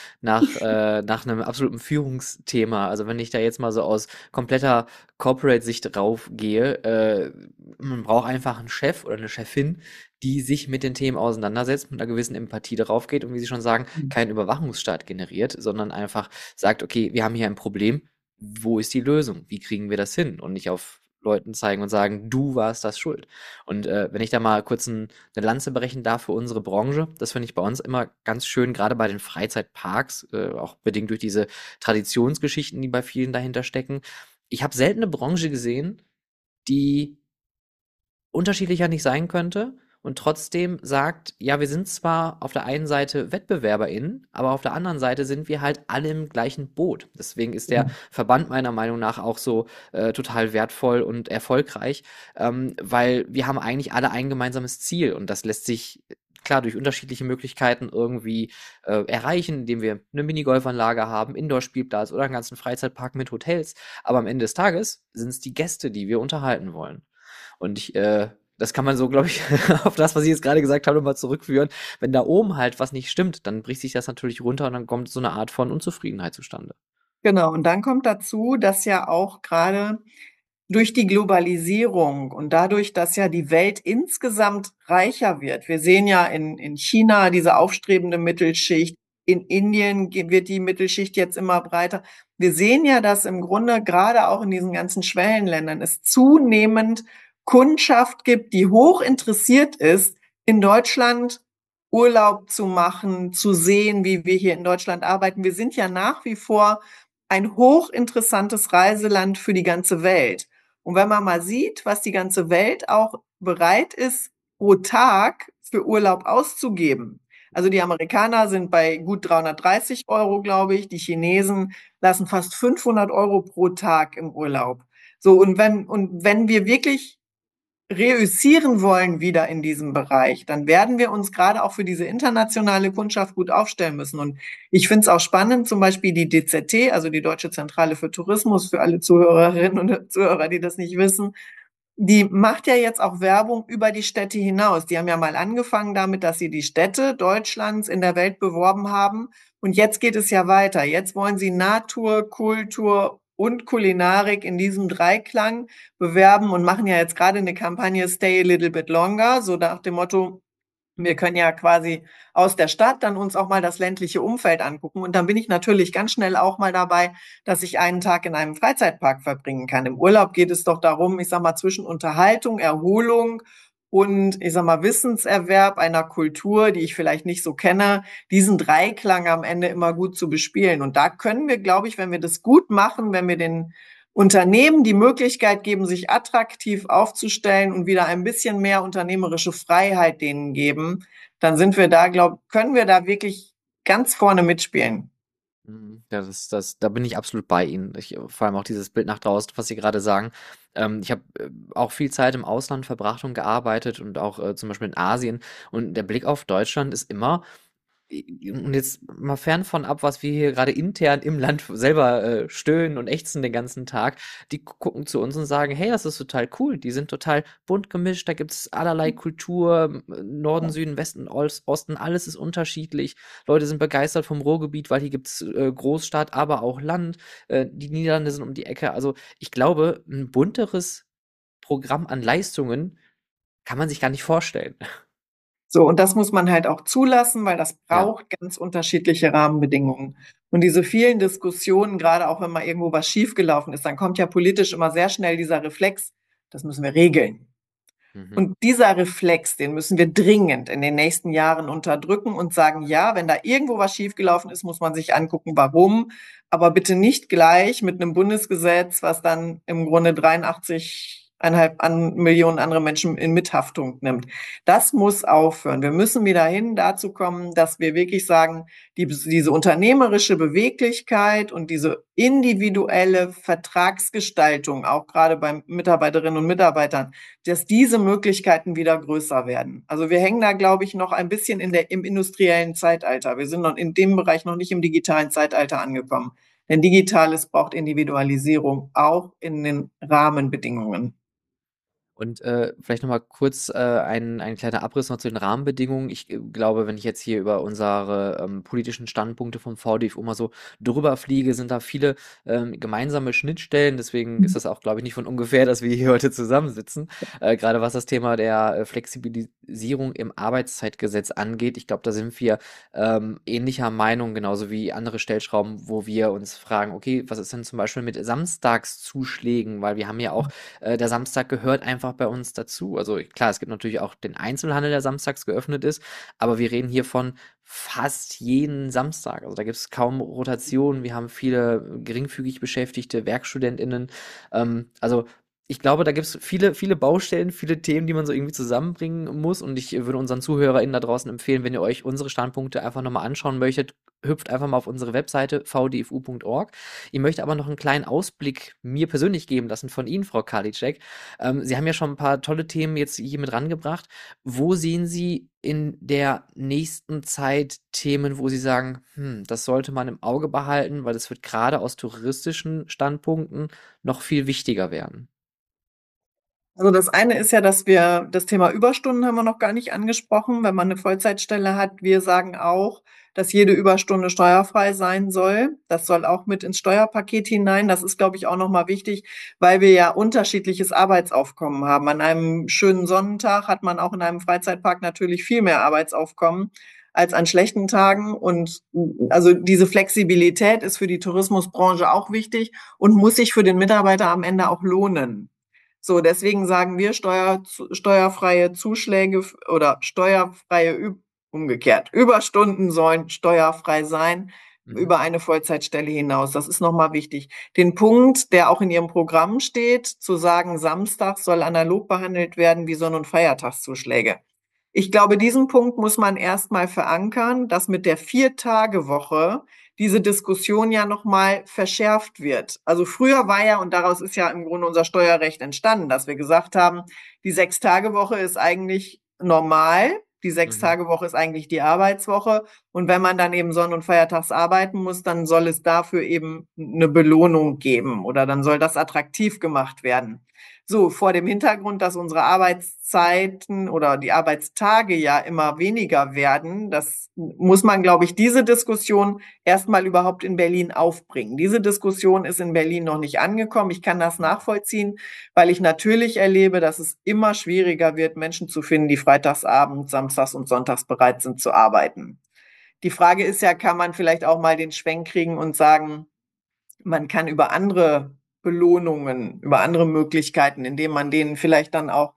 nach einem absoluten Führungsthema. Also wenn ich da jetzt mal so aus kompletter Corporate-Sicht raufgehe, man braucht einfach einen Chef oder eine Chefin, die sich mit den Themen auseinandersetzt, mit einer gewissen Empathie darauf geht und wie Sie schon sagen, keinen Überwachungsstaat generiert, sondern einfach sagt, okay, wir haben hier ein Problem, wo ist die Lösung? Wie kriegen wir das hin? Und nicht auf Leuten zeigen und sagen, du warst das schuld. Und wenn ich da mal kurz eine Lanze brechen darf für unsere Branche, das finde ich bei uns immer ganz schön, gerade bei den Freizeitparks, auch bedingt durch diese Traditionsgeschichten, die bei vielen dahinter stecken. Ich habe selten eine Branche gesehen, die unterschiedlicher nicht sein könnte und trotzdem sagt, ja, wir sind zwar auf der einen Seite WettbewerberInnen, aber auf der anderen Seite sind wir halt alle im gleichen Boot. Deswegen ist der Verband meiner Meinung nach auch so total wertvoll und erfolgreich, weil wir haben eigentlich alle ein gemeinsames Ziel und das lässt sich klar durch unterschiedliche Möglichkeiten irgendwie erreichen, indem wir eine Minigolfanlage haben, Indoor-Spielplatz oder einen ganzen Freizeitpark mit Hotels. Aber am Ende des Tages sind es die Gäste, die wir unterhalten wollen. Und das kann man so, glaube ich, auf das, was ich jetzt gerade gesagt habe, nochmal zurückführen. Wenn da oben halt was nicht stimmt, dann bricht sich das natürlich runter und dann kommt so eine Art von Unzufriedenheit zustande. Genau. Und dann kommt dazu, dass ja auch gerade durch die Globalisierung und dadurch, dass ja die Welt insgesamt reicher wird. Wir sehen ja in China diese aufstrebende Mittelschicht. In Indien wird die Mittelschicht jetzt immer breiter. Wir sehen ja, dass im Grunde gerade auch in diesen ganzen Schwellenländern es zunehmend Kundschaft gibt, die hoch interessiert ist, in Deutschland Urlaub zu machen, zu sehen, wie wir hier in Deutschland arbeiten. Wir sind ja nach wie vor ein hochinteressantes Reiseland für die ganze Welt. Und wenn man mal sieht, was die ganze Welt auch bereit ist, pro Tag für Urlaub auszugeben. Also die Amerikaner sind bei gut 330 Euro, glaube ich. Die Chinesen lassen fast 500 Euro pro Tag im Urlaub. So, und wenn wir wirklich reüssieren wollen wieder in diesem Bereich, dann werden wir uns gerade auch für diese internationale Kundschaft gut aufstellen müssen. Und ich finde es auch spannend, zum Beispiel die DZT, also die Deutsche Zentrale für Tourismus, für alle Zuhörerinnen und Zuhörer, die das nicht wissen, die macht ja jetzt auch Werbung über die Städte hinaus. Die haben ja mal angefangen damit, dass sie die Städte Deutschlands in der Welt beworben haben. Und jetzt geht es ja weiter. Jetzt wollen sie Natur, Kultur und Kulinarik in diesem Dreiklang bewerben und machen ja jetzt gerade eine Kampagne Stay a little bit longer, so nach dem Motto, wir können ja quasi aus der Stadt dann uns auch mal das ländliche Umfeld angucken. Und dann bin ich natürlich ganz schnell auch mal dabei, dass ich einen Tag in einem Freizeitpark verbringen kann. Im Urlaub geht es doch darum, ich sag mal, zwischen Unterhaltung, Erholung und, ich sag mal, Wissenserwerb einer Kultur, die ich vielleicht nicht so kenne, diesen Dreiklang am Ende immer gut zu bespielen. Und da können wir, glaube ich, wenn wir das gut machen, wenn wir den Unternehmen die Möglichkeit geben, sich attraktiv aufzustellen und wieder ein bisschen mehr unternehmerische Freiheit denen geben, dann sind wir da, können wir da wirklich ganz vorne mitspielen. Ja, da bin ich absolut bei Ihnen. Vor allem auch dieses Bild nach draußen, was Sie gerade sagen. Ich habe auch viel Zeit im Ausland verbracht und gearbeitet und auch zum Beispiel in Asien. Und der Blick auf Deutschland ist immer, und jetzt mal fern von ab, was wir hier gerade intern im Land selber stöhnen und ächzen den ganzen Tag, die gucken zu uns und sagen, hey, das ist total cool, die sind total bunt gemischt, da gibt es allerlei Kultur, Norden, Süden, Westen, Osten, alles ist unterschiedlich. Leute sind begeistert vom Ruhrgebiet, weil hier gibt's Großstadt, aber auch Land. Die Niederlande sind um die Ecke. Also ich glaube, ein bunteres Programm an Leistungen kann man sich gar nicht vorstellen. So, und das muss man halt auch zulassen, weil das Ja. braucht ganz unterschiedliche Rahmenbedingungen. Und diese vielen Diskussionen, gerade auch wenn mal irgendwo was schiefgelaufen ist, dann kommt ja politisch immer sehr schnell dieser Reflex, das müssen wir regeln. Mhm. Und dieser Reflex, den müssen wir dringend in den nächsten Jahren unterdrücken und sagen, ja, wenn da irgendwo was schiefgelaufen ist, muss man sich angucken, warum. Aber bitte nicht gleich mit einem Bundesgesetz, was dann im Grunde 83,5 Millionen andere Menschen in Mithaftung nimmt. Das muss aufhören. Wir müssen wieder hin dazu kommen, dass wir wirklich sagen, diese unternehmerische Beweglichkeit und diese individuelle Vertragsgestaltung, auch gerade bei Mitarbeiterinnen und Mitarbeitern, dass diese Möglichkeiten wieder größer werden. Also wir hängen da, glaube ich, noch ein bisschen im industriellen Zeitalter. Wir sind noch in dem Bereich noch nicht im digitalen Zeitalter angekommen. Denn Digitales braucht Individualisierung auch in den Rahmenbedingungen. Und vielleicht noch mal kurz ein kleiner Abriss noch zu den Rahmenbedingungen. Ich glaube, wenn ich jetzt hier über unsere politischen Standpunkte vom VDFU mal so drüber fliege, sind da viele gemeinsame Schnittstellen. Deswegen ist das auch, glaube ich, nicht von ungefähr, dass wir hier heute zusammensitzen. Gerade was das Thema der Flexibilisierung im Arbeitszeitgesetz angeht. Ich glaube, da sind wir ähnlicher Meinung, genauso wie andere Stellschrauben, wo wir uns fragen, okay, was ist denn zum Beispiel mit Samstagszuschlägen? Weil wir haben ja auch der Samstag gehört einfach bei uns dazu. Also klar, es gibt natürlich auch den Einzelhandel, der samstags geöffnet ist, aber wir reden hier von fast jeden Samstag. Also da gibt es kaum Rotation. Wir haben viele geringfügig beschäftigte WerkstudentInnen. Also ich glaube, da gibt es viele, viele Baustellen, viele Themen, die man so irgendwie zusammenbringen muss. Und ich würde unseren ZuhörerInnen da draußen empfehlen, wenn ihr euch unsere Standpunkte einfach nochmal anschauen möchtet, hüpft einfach mal auf unsere Webseite vdfu.org. Ich möchte aber noch einen kleinen Ausblick mir persönlich geben lassen von Ihnen, Frau Karliczek. Sie haben ja schon ein paar tolle Themen jetzt hier mit rangebracht. Wo sehen Sie in der nächsten Zeit Themen, wo Sie sagen, das sollte man im Auge behalten, weil es wird gerade aus touristischen Standpunkten noch viel wichtiger werden? Also das eine ist ja, dass wir das Thema Überstunden haben wir noch gar nicht angesprochen. Wenn man eine Vollzeitstelle hat, wir sagen auch, dass jede Überstunde steuerfrei sein soll. Das soll auch mit ins Steuerpaket hinein. Das ist, glaube ich, auch nochmal wichtig, weil wir ja unterschiedliches Arbeitsaufkommen haben. An einem schönen Sonnentag hat man auch in einem Freizeitpark natürlich viel mehr Arbeitsaufkommen als an schlechten Tagen. Und also diese Flexibilität ist für die Tourismusbranche auch wichtig und muss sich für den Mitarbeiter am Ende auch lohnen. So, deswegen sagen wir steuerfreie Zuschläge oder steuerfreie umgekehrt. Überstunden sollen steuerfrei sein Mhm. über eine Vollzeitstelle hinaus. Das ist nochmal wichtig. Den Punkt, der auch in Ihrem Programm steht, zu sagen, Samstag soll analog behandelt werden wie Sonn- und Feiertagszuschläge. Ich glaube, diesen Punkt muss man erstmal verankern, dass mit der Vier-Tage-Woche diese Diskussion ja nochmal verschärft wird. Also früher war ja, und daraus ist ja im Grunde unser Steuerrecht entstanden, dass wir gesagt haben, die Sechs-Tage-Woche ist eigentlich normal. Die Mhm. Sechs-Tage-Woche ist eigentlich die Arbeitswoche. Und wenn man dann eben Sonn- und Feiertags arbeiten muss, dann soll es dafür eben eine Belohnung geben oder dann soll das attraktiv gemacht werden. So, vor dem Hintergrund, dass unsere Arbeitszeiten oder die Arbeitstage ja immer weniger werden, das muss man, glaube ich, diese Diskussion erstmal überhaupt in Berlin aufbringen. Diese Diskussion ist in Berlin noch nicht angekommen. Ich kann das nachvollziehen, weil ich natürlich erlebe, dass es immer schwieriger wird, Menschen zu finden, die freitagsabends, samstags und sonntags bereit sind zu arbeiten. Die Frage ist ja, kann man vielleicht auch mal den Schwenk kriegen und sagen, man kann über andere Belohnungen, über andere Möglichkeiten, indem man denen vielleicht dann auch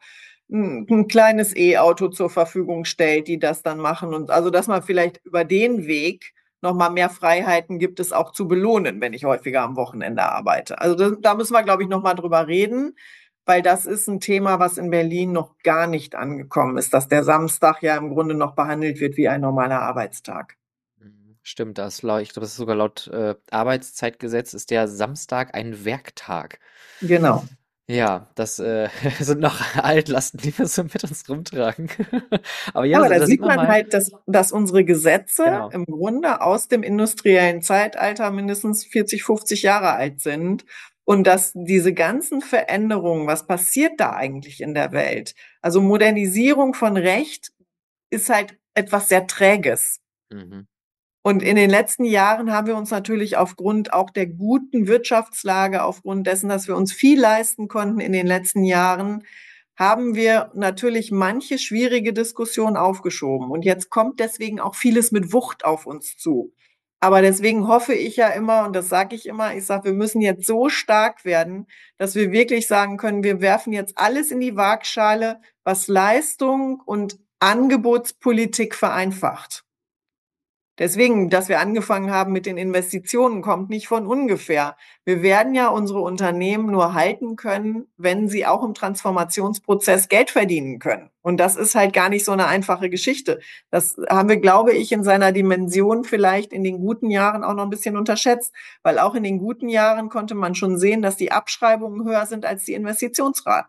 ein kleines E-Auto zur Verfügung stellt, die das dann machen. Und also, dass man vielleicht über den Weg nochmal mehr Freiheiten gibt, es auch zu belohnen, wenn ich häufiger am Wochenende arbeite. Also da müssen wir, glaube ich, nochmal drüber reden, weil das ist ein Thema, was in Berlin noch gar nicht angekommen ist, dass der Samstag ja im Grunde noch behandelt wird wie ein normaler Arbeitstag. Mhm. Stimmt, ich glaube, das ist sogar laut Arbeitszeitgesetz ist der Samstag ein Werktag. Genau. Ja, das sind noch Altlasten, die wir so mit uns rumtragen. Aber ja, Aber da da sieht sieht man man mal, halt, dass unsere Gesetze genau. im Grunde aus dem industriellen Zeitalter mindestens 40, 50 Jahre alt sind und dass diese ganzen Veränderungen, was passiert da eigentlich in der Welt? Also Modernisierung von Recht ist halt etwas sehr Träges. Mhm. Und in den letzten Jahren haben wir uns natürlich aufgrund auch der guten Wirtschaftslage, aufgrund dessen, dass wir uns viel leisten konnten in den letzten Jahren, haben wir natürlich manche schwierige Diskussion aufgeschoben. Und jetzt kommt deswegen auch vieles mit Wucht auf uns zu. Aber deswegen hoffe ich ja immer, und das sage ich immer, ich sage, wir müssen jetzt so stark werden, dass wir wirklich sagen können, wir werfen jetzt alles in die Waagschale, was Leistung und Angebotspolitik vereinfacht. Deswegen, dass wir angefangen haben mit den Investitionen, kommt nicht von ungefähr. Wir werden ja unsere Unternehmen nur halten können, wenn sie auch im Transformationsprozess Geld verdienen können. Und das ist halt gar nicht so eine einfache Geschichte. Das haben wir, glaube ich, in seiner Dimension vielleicht in den guten Jahren auch noch ein bisschen unterschätzt, weil auch in den guten Jahren konnte man schon sehen, dass die Abschreibungen höher sind als die Investitionsraten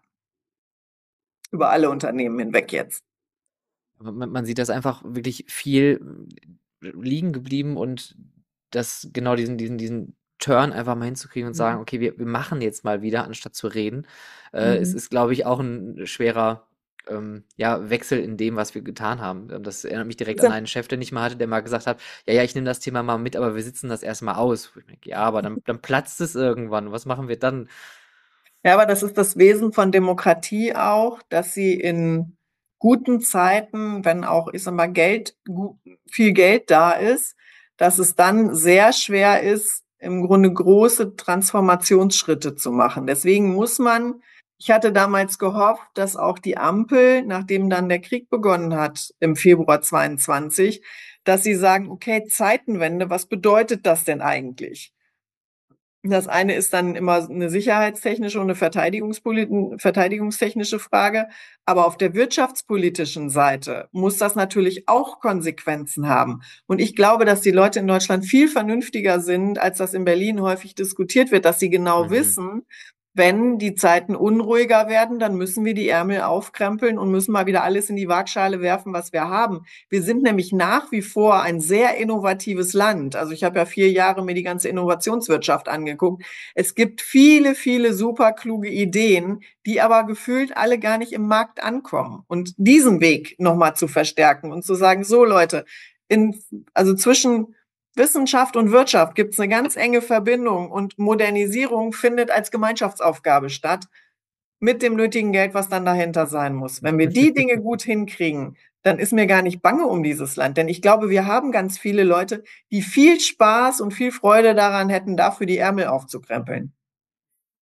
über alle Unternehmen hinweg jetzt. Aber man sieht, dass einfach wirklich viel liegen geblieben und das genau diesen Turn einfach mal hinzukriegen und sagen, Mhm. okay, wir machen jetzt mal wieder, anstatt zu reden. Es Mhm. ist, glaube ich, auch ein schwerer ja, Wechsel in dem, was wir getan haben. Das erinnert mich direkt an einen Chef, den ich mal hatte, der mal gesagt hat, ja, ja, ich nehme das Thema mal mit, aber wir sitzen das erstmal aus. Wo ich denke, ja, aber dann platzt es irgendwann. Was machen wir dann? Ja, aber das ist das Wesen von Demokratie auch, dass sie in guten Zeiten, wenn auch, ich sag mal, viel Geld da ist, dass es dann sehr schwer ist, im Grunde große Transformationsschritte zu machen. Deswegen muss man, ich hatte damals gehofft, dass auch die Ampel, nachdem dann der Krieg begonnen hat im Februar 22, dass sie sagen, okay, Zeitenwende, was bedeutet das denn eigentlich? Das eine ist dann immer eine sicherheitstechnische und eine verteidigungstechnische Frage. Aber auf der wirtschaftspolitischen Seite muss das natürlich auch Konsequenzen haben. Und ich glaube, dass die Leute in Deutschland viel vernünftiger sind, als das in Berlin häufig diskutiert wird, dass sie genau Mhm. wissen, wenn die Zeiten unruhiger werden, dann müssen wir die Ärmel aufkrempeln und müssen mal wieder alles in die Waagschale werfen, was wir haben. Wir sind nämlich nach wie vor ein sehr innovatives Land. Also ich habe ja 4 Jahre mir die ganze Innovationswirtschaft angeguckt. Es gibt viele, viele super kluge Ideen, die aber gefühlt alle gar nicht im Markt ankommen. Und diesen Weg nochmal zu verstärken und zu sagen, so Leute, also zwischen Wissenschaft und Wirtschaft gibt es eine ganz enge Verbindung und Modernisierung findet als Gemeinschaftsaufgabe statt mit dem nötigen Geld, was dann dahinter sein muss. Wenn wir die Dinge gut hinkriegen, dann ist mir gar nicht bange um dieses Land. Denn ich glaube, wir haben ganz viele Leute, die viel Spaß und viel Freude daran hätten, dafür die Ärmel aufzukrempeln.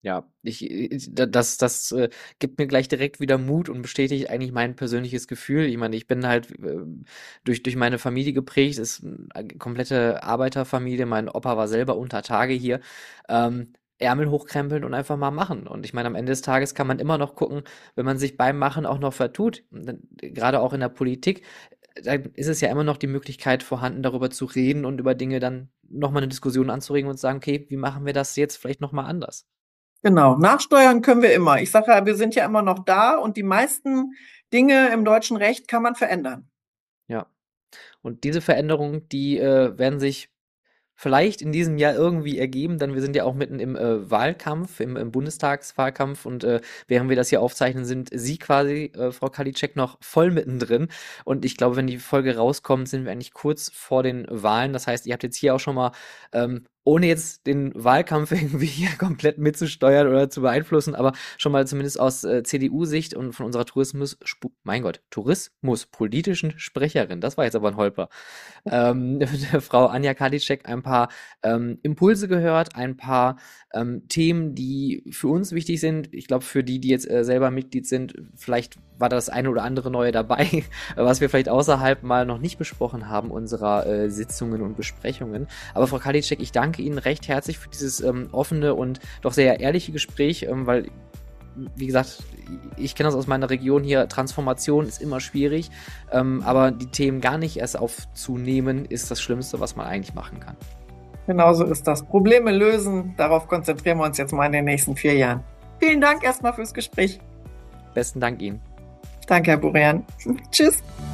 Ja, das gibt mir gleich direkt wieder Mut und bestätigt eigentlich mein persönliches Gefühl. Ich meine, ich bin halt durch meine Familie geprägt, ist eine komplette Arbeiterfamilie. Mein Opa war selber unter Tage hier. Ärmel hochkrempeln und einfach mal machen. Und ich meine, am Ende des Tages kann man immer noch gucken, wenn man sich beim Machen auch noch vertut, gerade auch in der Politik, dann ist es ja immer noch die Möglichkeit vorhanden, darüber zu reden und über Dinge dann nochmal eine Diskussion anzuregen und zu sagen, okay, wie machen wir das jetzt vielleicht nochmal anders? Genau, nachsteuern können wir immer. Ich sage ja, wir sind ja immer noch da und die meisten Dinge im deutschen Recht kann man verändern. Ja. Und diese Veränderungen, die werden sich vielleicht in diesem Jahr irgendwie ergeben, denn wir sind ja auch mitten im Wahlkampf, im Bundestagswahlkampf und während wir das hier aufzeichnen, sind Sie quasi, Frau Karliczek, noch voll mittendrin. Und ich glaube, wenn die Folge rauskommt, sind wir eigentlich kurz vor den Wahlen. Das heißt, ihr habt jetzt hier auch schon mal, ohne jetzt den Wahlkampf irgendwie hier komplett mitzusteuern oder zu beeinflussen, aber schon mal zumindest aus CDU-Sicht und von unserer mein Gott, tourismuspolitischen Sprecherin, das war jetzt aber ein Holper, der Frau Anja Karliczek ein paar Impulse gehört, ein paar Themen, die für uns wichtig sind. Ich glaube, für die, die jetzt selber Mitglied sind, vielleicht war das eine oder andere Neue dabei, was wir vielleicht außerhalb mal noch nicht besprochen haben, unserer Sitzungen und Besprechungen. Aber Frau Karliczek, ich danke Ihnen recht herzlich für dieses offene und doch sehr ehrliche Gespräch, weil wie gesagt, ich kenne das aus meiner Region hier, Transformation ist immer schwierig, aber die Themen gar nicht erst aufzunehmen, ist das Schlimmste, was man eigentlich machen kann. Genauso ist das. Probleme lösen, darauf konzentrieren wir uns jetzt mal in den nächsten 4 Jahren. Vielen Dank erstmal fürs Gespräch. Besten Dank Ihnen. Danke, Herr Burian. Tschüss.